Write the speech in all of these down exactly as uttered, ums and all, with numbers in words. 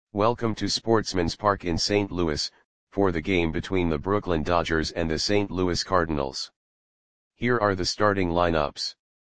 Welcome to Sportsman's Park in Saint Louis, for the game between the Brooklyn Dodgers and the Saint Louis Cardinals. Here are the starting lineups.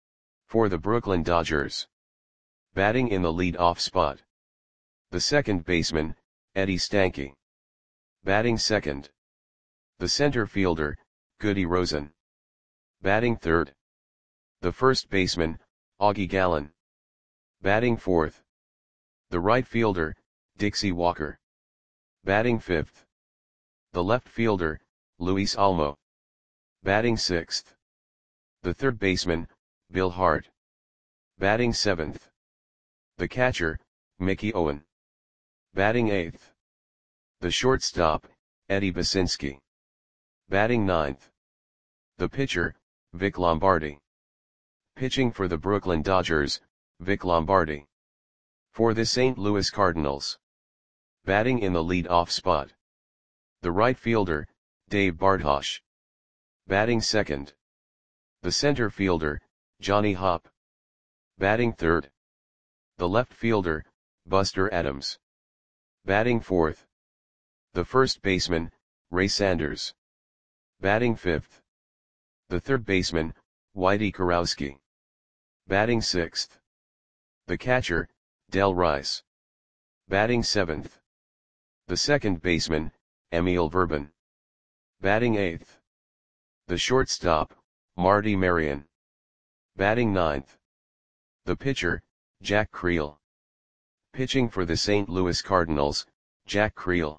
For the Brooklyn Dodgers. Batting in the lead-off spot. The second baseman, Eddie Stanky. Batting second. The center fielder, Goody Rosen. Batting third. The first baseman, Augie Gallen. Batting fourth. The right fielder, Dixie Walker. Batting fifth. The left fielder, Luis Almo. Batting sixth. The third baseman, Bill Hart. Batting seventh. The catcher, Mickey Owen. Batting eighth. The shortstop, Eddie Basinski. Batting ninth. The pitcher, Vic Lombardi. Pitching for the Brooklyn Dodgers, Vic Lombardi. For the Saint Louis Cardinals. Batting in the lead-off spot. The right fielder, Dave Bartosh. Batting second. The center fielder, Johnny Hopp. Batting third. The left fielder, Buster Adams. Batting fourth. The first baseman, Ray Sanders. Batting fifth. The third baseman, Whitey Kurowski. Batting sixth. The catcher, Del Rice. Batting seventh. The second baseman, Emil Verban. Batting eighth. The shortstop, Marty Marion. Batting ninth. The pitcher, Jack Creel. Pitching for the Saint Louis Cardinals, Jack Creel.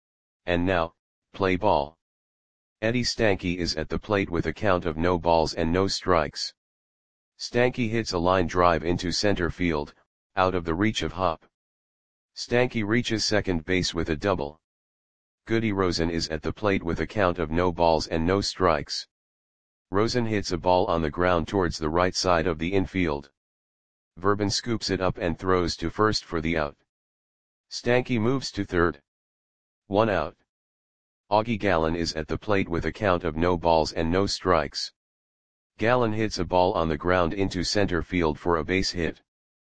And now, play ball. Eddie Stanky is at the plate with a count of no balls and no strikes. Stanky hits a line drive into center field, out of the reach of Hopp. Stanky reaches second base with a double. Goody Rosen is at the plate with a count of no balls and no strikes. Rosen hits a ball on the ground towards the right side of the infield. Verban scoops it up and throws to first for the out. Stanky moves to third. One out. Augie Gallen is at the plate with a count of no balls and no strikes. Gallen hits a ball on the ground into center field for a base hit.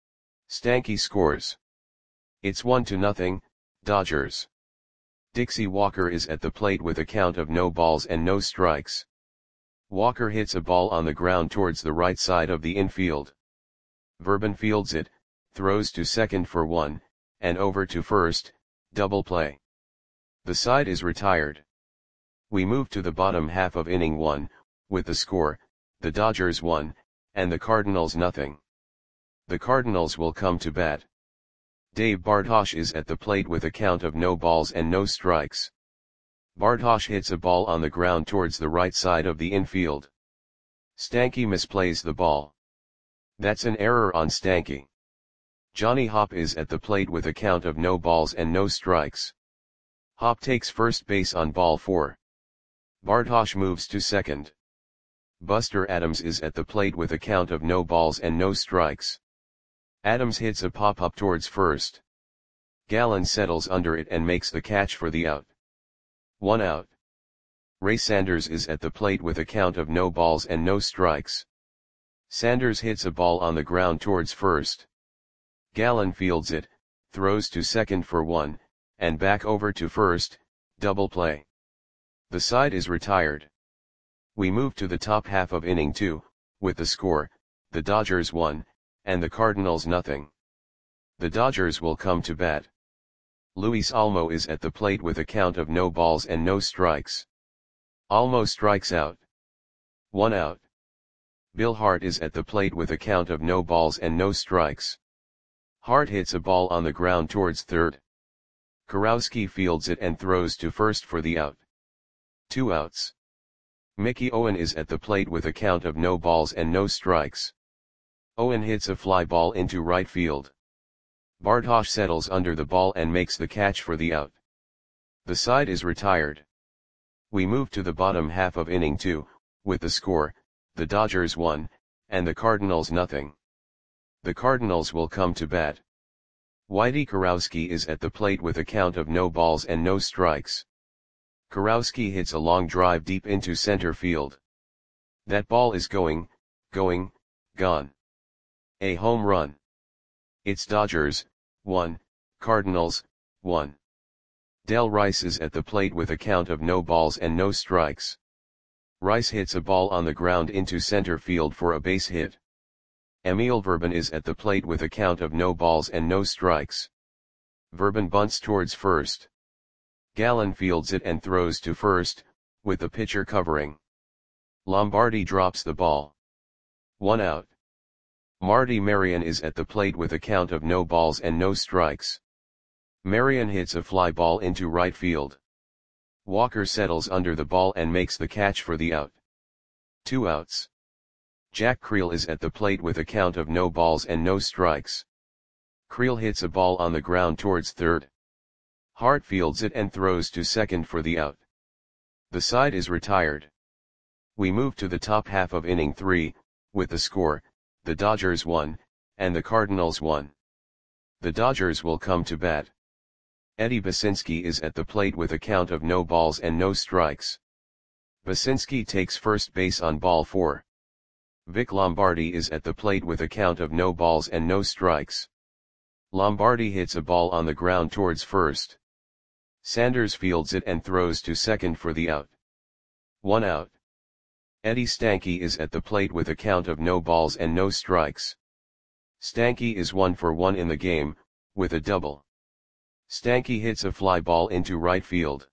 Stanky scores. It's one to nothing, Dodgers. Dixie Walker is at the plate with a count of no balls and no strikes. Walker hits a ball on the ground towards the right side of the infield. Verban fields it, throws to second for one, and over to first, double play. The side is retired. We move to the bottom half of inning one, with the score, the Dodgers one, and the Cardinals nothing. The Cardinals will come to bat. Dave Bartosh is at the plate with a count of no balls and no strikes. Bartosh hits a ball on the ground towards the right side of the infield. Stanky misplays the ball. That's an error on Stanky. Johnny Hopp is at the plate with a count of no balls and no strikes. Hopp takes first base on ball four. Bartosh moves to second. Buster Adams is at the plate with a count of no balls and no strikes. Adams hits a pop-up towards first. Gallen settles under it and makes the catch for the out. One out. Ray Sanders is at the plate with a count of no balls and no strikes. Sanders hits a ball on the ground towards first. Gallen fields it, throws to second for one, and back over to first, double play. The side is retired. We move to the top half of inning two, with the score, the Dodgers one, and the Cardinals nothing. The Dodgers will come to bat. Luis Almo is at the plate with a count of no balls and no strikes. Almo strikes out. One out. Bill Hart is at the plate with a count of no balls and no strikes. Hart hits a ball on the ground towards third. Kurowski fields it and throws to first for the out. Two outs. Mickey Owen is at the plate with a count of no balls and no strikes. Owen hits a fly ball into right field. Bartosh settles under the ball and makes the catch for the out. The side is retired. We move to the bottom half of inning two, with the score, the Dodgers one, and the Cardinals nothing. The Cardinals will come to bat. Whitey Kurowski is at the plate with a count of no balls and no strikes. Kurowski hits a long drive deep into center field. That ball is going, going, gone. A home run. It's Dodgers, one, Cardinals, one. Del Rice is at the plate with a count of no balls and no strikes. Rice hits a ball on the ground into center field for a base hit. Emil Verban is at the plate with a count of no balls and no strikes. Verban bunts towards first. Gallen fields it and throws to first, with the pitcher covering. Lombardi drops the ball. One out. Marty Marion is at the plate with a count of no balls and no strikes. Marion hits a fly ball into right field. Walker settles under the ball and makes the catch for the out. Two outs. Jack Creel is at the plate with a count of no balls and no strikes. Creel hits a ball on the ground towards third. Hart fields it and throws to second for the out. The side is retired. We move to the top half of inning three, with the score, the Dodgers won, and the Cardinals won. The Dodgers will come to bat. Eddie Basinski is at the plate with a count of no balls and no strikes. Basinski takes first base on ball four. Vic Lombardi is at the plate with a count of no balls and no strikes. Lombardi hits a ball on the ground towards first. Sanders fields it and throws to second for the out. One out. Eddie Stanky is at the plate with a count of no balls and no strikes. Stanky is one for one in the game, with a double. Stanky hits a fly ball into right field.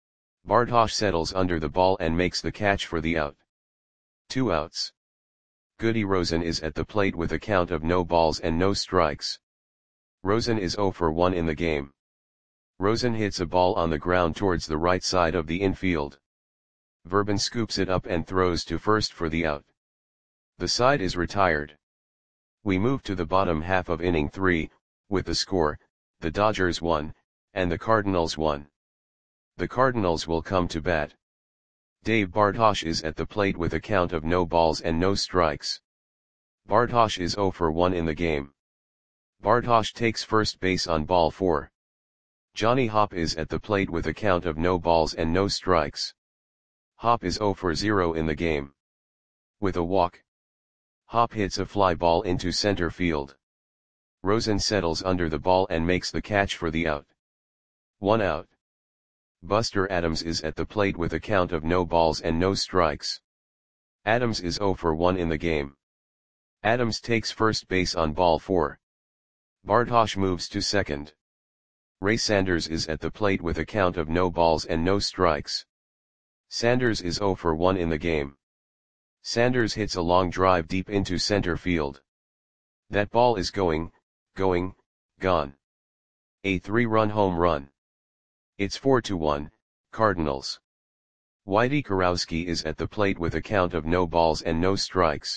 Bartosh settles under the ball and makes the catch for the out. Two outs. Goody Rosen is at the plate with a count of no balls and no strikes. Rosen is zero for one in the game. Rosen hits a ball on the ground towards the right side of the infield. Verban scoops it up and throws to first for the out. The side is retired. We move to the bottom half of inning three, with the score, the Dodgers won, and the Cardinals won. The Cardinals will come to bat. Dave Bartosh is at the plate with a count of no balls and no strikes. Bartosh is zero for one in the game. Bartosh takes first base on ball four. Johnny Hopp is at the plate with a count of no balls and no strikes. Hopp is zero for zero in the game. With a walk. Hopp hits a fly ball into center field. Rosen settles under the ball and makes the catch for the out. One out. Buster Adams is at the plate with a count of no balls and no strikes. Adams is zero for one in the game. Adams takes first base on ball four. Bartosh moves to second. Ray Sanders is at the plate with a count of no balls and no strikes. Sanders is zero for one in the game. Sanders hits a long drive deep into center field. That ball is going, going, gone. A three-run home run. It's four to one, Cardinals. Whitey Kurowski is at the plate with a count of no balls and no strikes.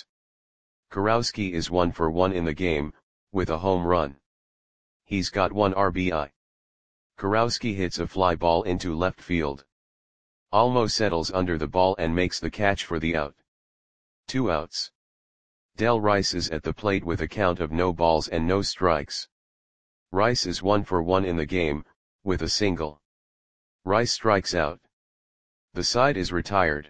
Kurowski is one for one in the game, with a home run. He's got one R B I. Kurowski hits a fly ball into left field. Almo settles under the ball and makes the catch for the out. Two outs. Del Rice is at the plate with a count of no balls and no strikes. Rice is one for one in the game, with a single. Rice strikes out. The side is retired.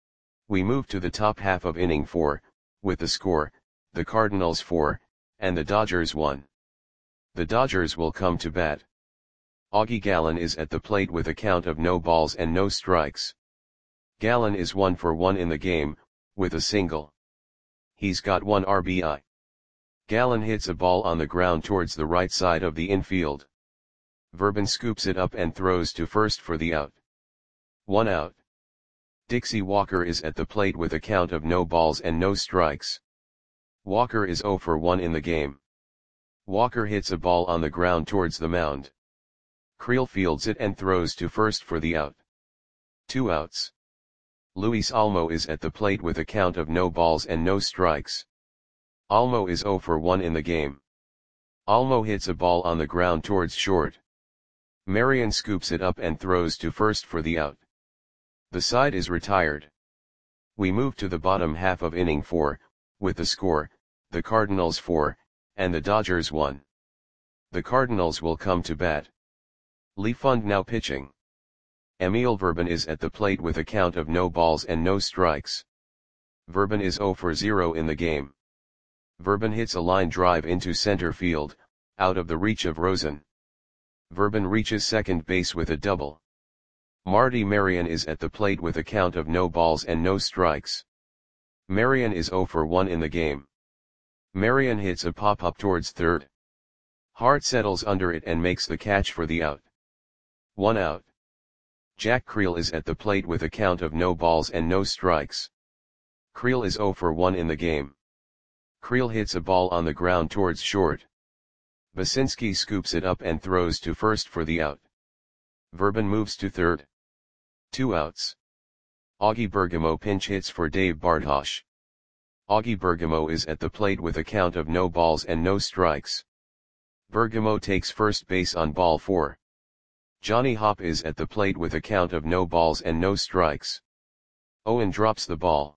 We move to the top half of inning four, with the score, the Cardinals four, and the Dodgers one. The Dodgers will come to bat. Augie Gallen is at the plate with a count of no balls and no strikes. Gallen is one for one in the game, with a single. He's got one R B I. Gallen hits a ball on the ground towards the right side of the infield. Verban scoops it up and throws to first for the out. One out. Dixie Walker is at the plate with a count of no balls and no strikes. Walker is zero for one in the game. Walker hits a ball on the ground towards the mound. Creel fields it and throws to first for the out. Two outs. Luis Almo is at the plate with a count of no balls and no strikes. Almo is zero for one in the game. Almo hits a ball on the ground towards short. Marion scoops it up and throws to first for the out. The side is retired. We move to the bottom half of inning four, with the score, the Cardinals four, and the Dodgers one. The Cardinals will come to bat. Lee Fund now pitching. Emil Verban is at the plate with a count of no balls and no strikes. Verban is zero for zero in the game. Verban hits a line drive into center field, out of the reach of Rosen. Verben reaches second base with a double. Marty Marion is at the plate with a count of no balls and no strikes. Marion is zero for one in the game. Marion hits a pop-up towards third. Hart settles under it and makes the catch for the out. One out. Jack Creel is at the plate with a count of no balls and no strikes. Creel is zero for one in the game. Creel hits a ball on the ground towards short. Basinski scoops it up and throws to first for the out. Verben moves to third. Two outs. Augie Bergamo pinch hits for Dave Bartosh. Augie Bergamo is at the plate with a count of no balls and no strikes. Bergamo takes first base on ball four. Johnny Hopp is at the plate with a count of no balls and no strikes. Owen drops the ball.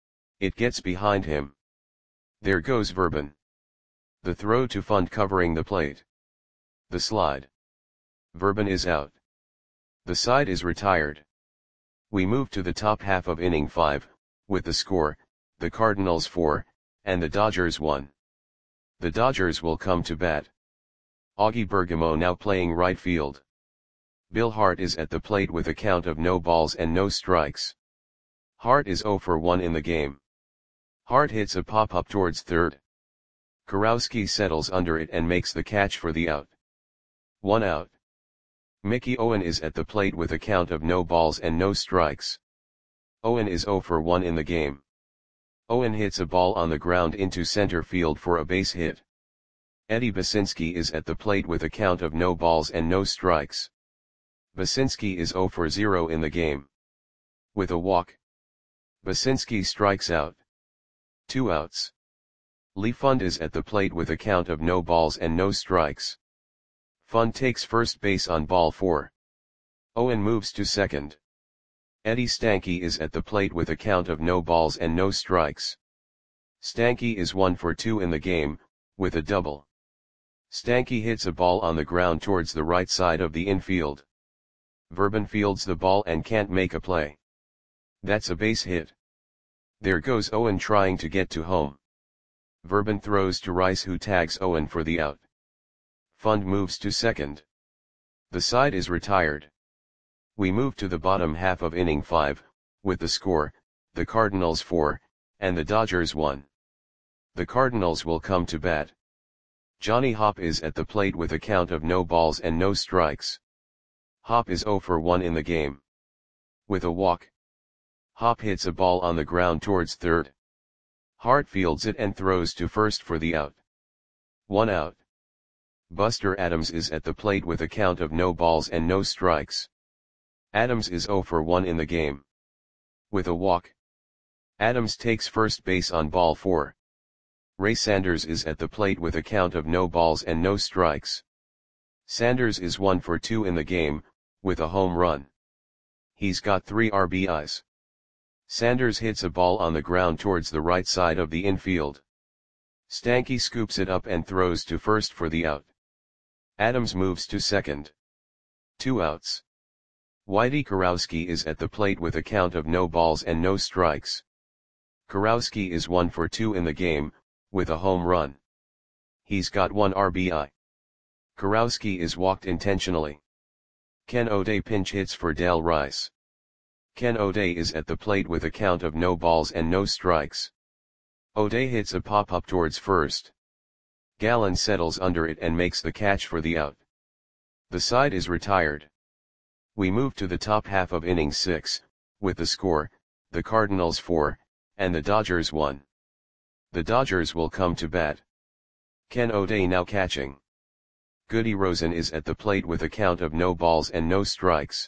It gets behind him. There goes Verben. The throw to Fund covering the plate. The slide. Verben is out. The side is retired. We move to the top half of inning five, with the score, the Cardinals four, and the Dodgers one. The Dodgers will come to bat. Augie Bergamo now playing right field. Bill Hart is at the plate with a count of no balls and no strikes. Hart is zero for one in the game. Hart hits a pop-up towards third. Kurowski settles under it and makes the catch for the out. One out. Mickey Owen is at the plate with a count of no balls and no strikes. Owen is zero for one in the game. Owen hits a ball on the ground into center field for a base hit. Eddie Basinski is at the plate with a count of no balls and no strikes. Basinski is zero for zero in the game. With a walk. Basinski strikes out. Two outs. Lee Fund is at the plate with a count of no balls and no strikes. Fund takes first base on ball four. Owen moves to second. Eddie Stanky is at the plate with a count of no balls and no strikes. Stanky is one for two in the game, with a double. Stanky hits a ball on the ground towards the right side of the infield. Verben fields the ball and can't make a play. That's a base hit. There goes Owen trying to get to home. Verben throws to Rice, who tags Owen for the out. Fund moves to second. The side is retired. We move to the bottom half of inning five, with the score, the Cardinals four, and the Dodgers one. The Cardinals will come to bat. Johnny Hopp is at the plate with a count of no balls and no strikes. Hopp is zero for one in the game. With a walk. Hopp hits a ball on the ground towards third. Hart fields it and throws to first for the out. One out. Buster Adams is at the plate with a count of no balls and no strikes. Adams is zero for one in the game. With a walk. Adams takes first base on ball four. Ray Sanders is at the plate with a count of no balls and no strikes. Sanders is one for two in the game, with a home run. He's got three R B Is. Sanders hits a ball on the ground towards the right side of the infield. Stanky scoops it up and throws to first for the out. Adams moves to second. Two outs. Whitey Kurowski is at the plate with a count of no balls and no strikes. Kurowski is one for two in the game, with a home run. He's got one R B I. Kurowski is walked intentionally. Ken O'Day pinch hits for Dale Rice. Ken O'Day is at the plate with a count of no balls and no strikes. O'Day hits a pop-up towards first. Gallen settles under it and makes the catch for the out. The side is retired. We move to the top half of inning six, with the score, the Cardinals four, and the Dodgers one. The Dodgers will come to bat. Ken O'Day now catching. Goody Rosen is at the plate with a count of no balls and no strikes.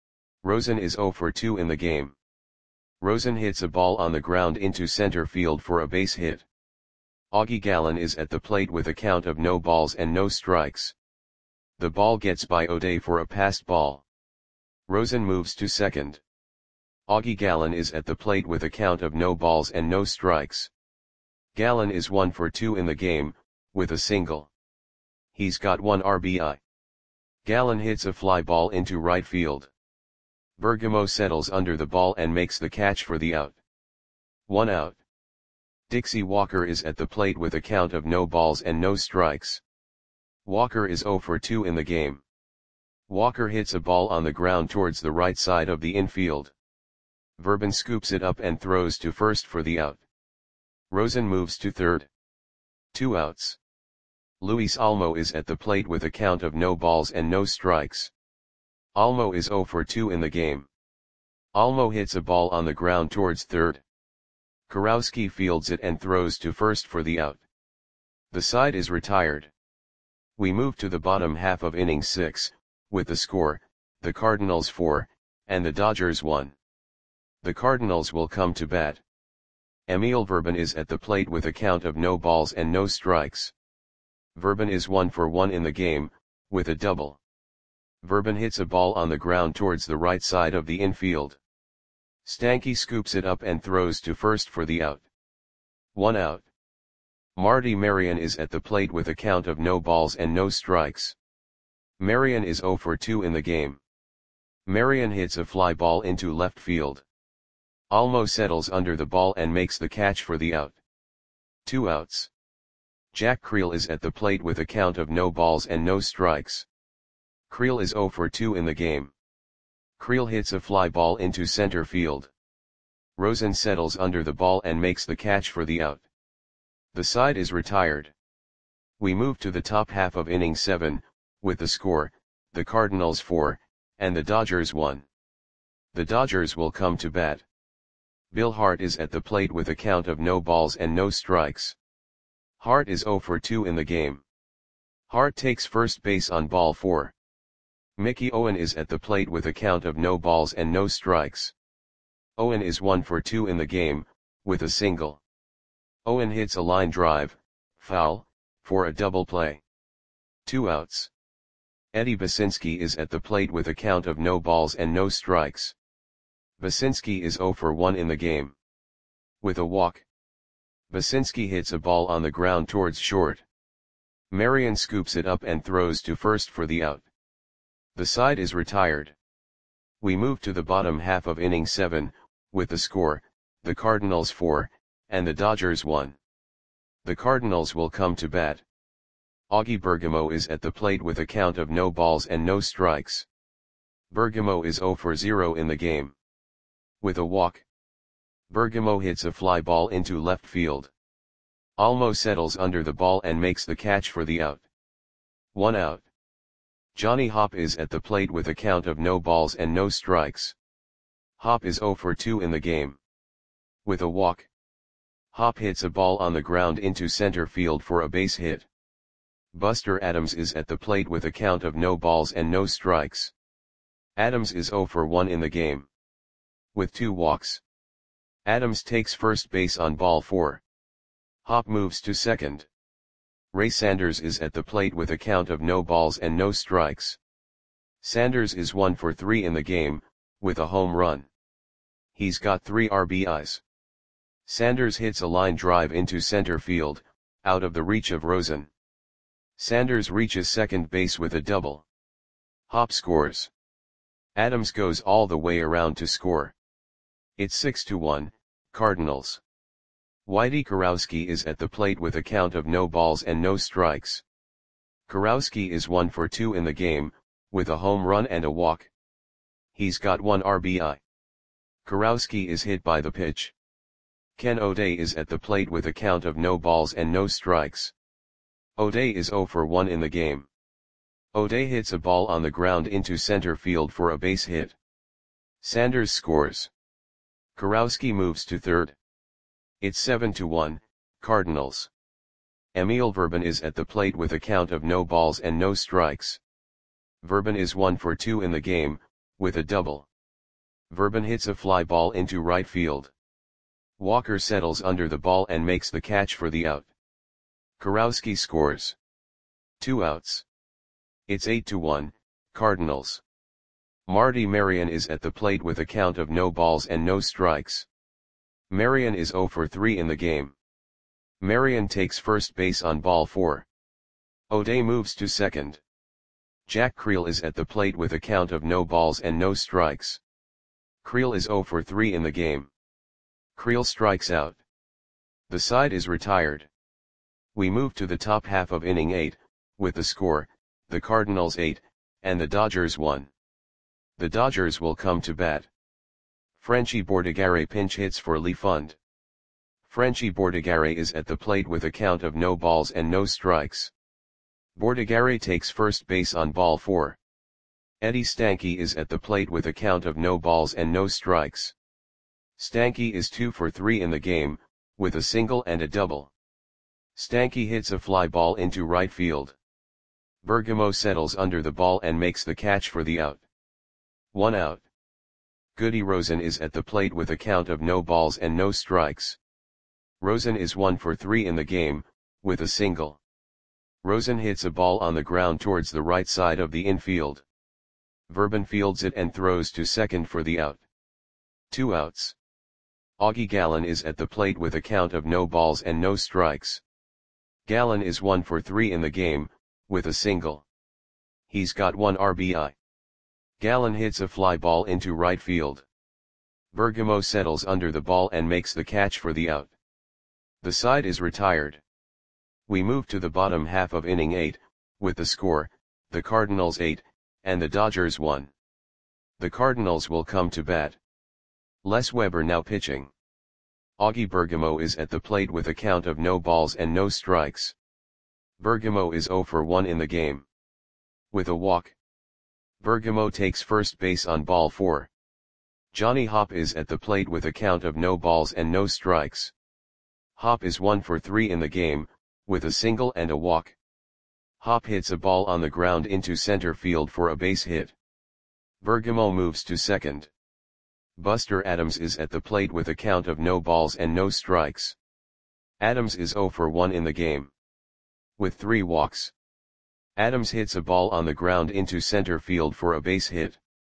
Rosen is zero for two in the game. Rosen hits a ball on the ground into center field for a base hit. Augie Gallen is at the plate with a count of no balls and no strikes. The ball gets by O'Day for a passed ball. Rosen moves to second. Augie Gallen is at the plate with a count of no balls and no strikes. Gallen is one for two in the game, with a single. He's got one R B I. Gallen hits a fly ball into right field. Bergamo settles under the ball and makes the catch for the out. One out. Dixie Walker is at the plate with a count of no balls and no strikes. Walker is zero for two in the game. Walker hits a ball on the ground towards the right side of the infield. Verben scoops it up and throws to first for the out. Rosen moves to third. Two outs. Luis Olmo is at the plate with a count of no balls and no strikes. Olmo is zero for two in the game. Olmo hits a ball on the ground towards third. Kurowski fields it and throws to first for the out. The side is retired. We move to the bottom half of inning six, with the score, the Cardinals four, and the Dodgers one. The Cardinals will come to bat. Emil Verben is at the plate with a count of no balls and no strikes. Verben is one for one in the game, with a double. Verben hits a ball on the ground towards the right side of the infield. Stanky scoops it up and throws to first for the out. One out. Marty Marion is at the plate with a count of no balls and no strikes. Marion is zero for two in the game. Marion hits a fly ball into left field. Olmo settles under the ball and makes the catch for the out. Two outs. Jack Creel is at the plate with a count of no balls and no strikes. Creel is zero for two in the game. Creel hits a fly ball into center field. Rosen settles under the ball and makes the catch for the out. The side is retired. We move to the top half of inning seven, with the score, the Cardinals four, and the Dodgers one. The Dodgers will come to bat. Bill Hart is at the plate with a count of no balls and no strikes. Hart is zero for two in the game. Hart takes first base on ball four. Mickey Owen is at the plate with a count of no balls and no strikes. Owen is one for two in the game, with a single. Owen hits a line drive, foul, for a double play. Two outs. Eddie Basinski is at the plate with a count of no balls and no strikes. Basinski is zero for one in the game. With a walk. Basinski hits a ball on the ground towards short. Marion scoops it up and throws to first for the out. The side is retired. We move to the bottom half of inning seven, with the score, the Cardinals four, and the Dodgers one. The Cardinals will come to bat. Augie Bergamo is at the plate with a count of no balls and no strikes. Bergamo is zero for zero in the game. With a walk. Bergamo hits a fly ball into left field. Olmo settles under the ball and makes the catch for the out. One out. Johnny Hopp is at the plate with a count of no balls and no strikes. Hopp is zero for two in the game. With a walk. Hopp hits a ball on the ground into center field for a base hit. Buster Adams is at the plate with a count of no balls and no strikes. Adams is zero for one in the game. With two walks. Adams takes first base on ball four. Hopp moves to second. Ray Sanders is at the plate with a count of no balls and no strikes. Sanders is one for three in the game, with a home run. He's got three R B Is. Sanders hits a line drive into center field, out of the reach of Rosen. Sanders reaches second base with a double. Hopp scores. Adams goes all the way around to score. It's six to one, Cardinals. Whitey Kurowski is at the plate with a count of no balls and no strikes. Kurowski is one for two in the game, with a home run and a walk. He's got one R B I. Kurowski is hit by the pitch. Ken O'Day is at the plate with a count of no balls and no strikes. O'Day is zero for one in the game. O'Day hits a ball on the ground into center field for a base hit. Sanders scores. Kurowski moves to third. It's seven to one, Cardinals. Emil Verben is at the plate with a count of no balls and no strikes. Verben is one for two in the game, with a double. Verben hits a fly ball into right field. Walker settles under the ball and makes the catch for the out. Kurowski scores. Two outs. It's eight to one, Cardinals. Marty Marion is at the plate with a count of no balls and no strikes. Marion is zero for three in the game. Marion takes first base on ball four. O'Day moves to second. Jack Creel is at the plate with a count of no balls and no strikes. Creel is zero for three in the game. Creel strikes out. The side is retired. We move to the top half of inning eight, with the score, the Cardinals eight, and the Dodgers one. The Dodgers will come to bat. Frenchy Bordigare pinch hits for Lee Fund. Frenchy Bordigare is at the plate with a count of no balls and no strikes. Bordigare takes first base on ball four. Eddie Stanky is at the plate with a count of no balls and no strikes. Stanky is two for three in the game, with a single and a double. Stanky hits a fly ball into right field. Bergamo settles under the ball and makes the catch for the out. One out. Goody Rosen is at the plate with a count of no balls and no strikes. Rosen is one for three in the game, with a single. Rosen hits a ball on the ground towards the right side of the infield. Verban fields it and throws to second for the out. Two outs. Augie Gallen is at the plate with a count of no balls and no strikes. Gallen is one for three in the game, with a single. He's got one R B I. Gallen hits a fly ball into right field. Bergamo settles under the ball and makes the catch for the out. The side is retired. We move to the bottom half of inning eight, with the score, the Cardinals eight, and the Dodgers one. The Cardinals will come to bat. Les Weber now pitching. Augie Bergamo is at the plate with a count of no balls and no strikes. Bergamo is zero for one in the game. With a walk. Bergamo takes first base on ball four. Johnny Hopp is at the plate with a count of no balls and no strikes. Hopp is one for three in the game, with a single and a walk. Hopp hits a ball on the ground into center field for a base hit. Bergamo moves to second. Buster Adams is at the plate with a count of no balls and no strikes. Adams is zero for one in the game. With three walks. Adams hits a ball on the ground into center field for a base hit.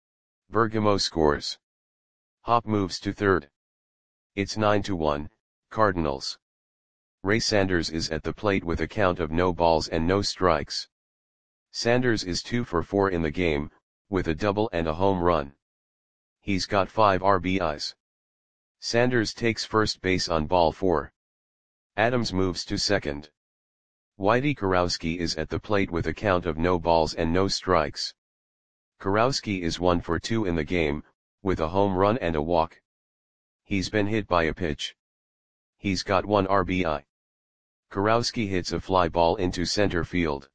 Bergamo scores. Hopp moves to third. It's nine to one, Cardinals. Ray Sanders is at the plate with a count of no balls and no strikes. Sanders is two for four in the game, with a double and a home run. He's got five R B Is. Sanders takes first base on ball four. Adams moves to second. Whitey Kurowski is at the plate with a count of no balls and no strikes. Kurowski is one for two in the game, with a home run and a walk. He's been hit by a pitch. He's got one R B I. Kurowski hits a fly ball into center field.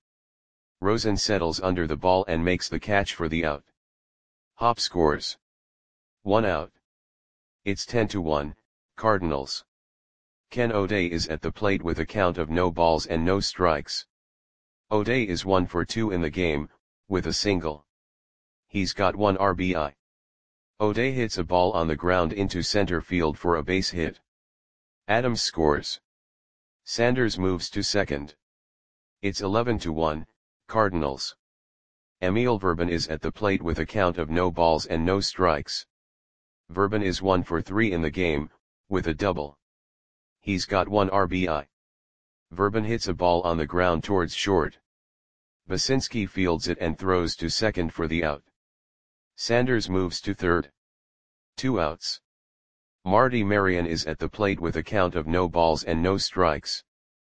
Rosen settles under the ball and makes the catch for the out. Hopp scores. One out. It's ten to one, Cardinals. Ken O'Day is at the plate with a count of no balls and no strikes. O'Day is one for two in the game, with a single. He's got one R B I. O'Day hits a ball on the ground into center field for a base hit. Adams scores. Sanders moves to second. It's eleven to one, Cardinals. Emil Verban is at the plate with a count of no balls and no strikes. Verban is one for three in the game, with a double. He's got one R B I. Verban hits a ball on the ground towards short. Basinski fields it and throws to second for the out. Sanders moves to third. Two outs. Marty Marion is at the plate with a count of no balls and no strikes.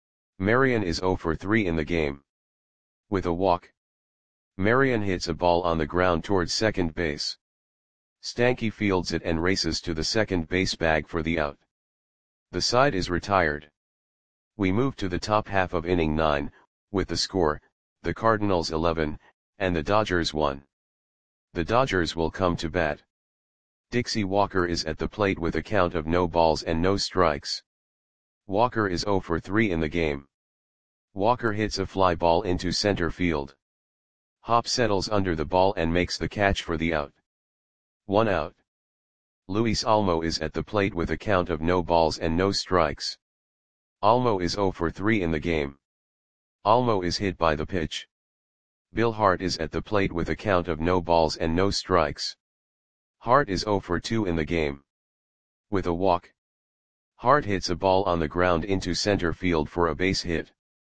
Marion is zero for three in the game. With a walk. Marion hits a ball on the ground towards second base. Stanky fields it and races to the second base bag for the out. The side is retired. We move to the top half of inning nine, with the score, the Cardinals eleven, and the Dodgers one. The Dodgers will come to bat. Dixie Walker is at the plate with a count of no balls and no strikes. Walker is zero for three in the game. Walker hits a fly ball into center field. Hopp settles under the ball and makes the catch for the out. One out. Luis Almo is at the plate with a count of no balls and no strikes. Almo is zero for three in the game. Almo is hit by the pitch. Bill Hart is at the plate with a count of no balls and no strikes. Hart is zero for two in the game. With a walk. Hart hits a ball on the ground into center field for a base hit.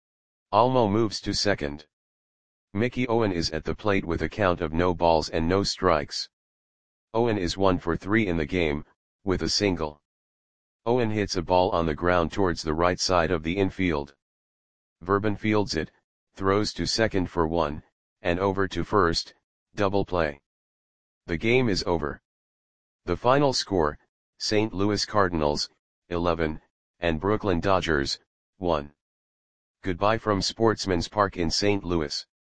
Almo moves to second. Mickey Owen is at the plate with a count of no balls and no strikes. Owen is one for three in the game, with a single. Owen hits a ball on the ground towards the right side of the infield. Verban fields it, throws to second for one, and over to first, Double play. The game is over. The final score, Saint Louis Cardinals, eleven, and Brooklyn Dodgers, one. Goodbye from Sportsman's Park in Saint Louis.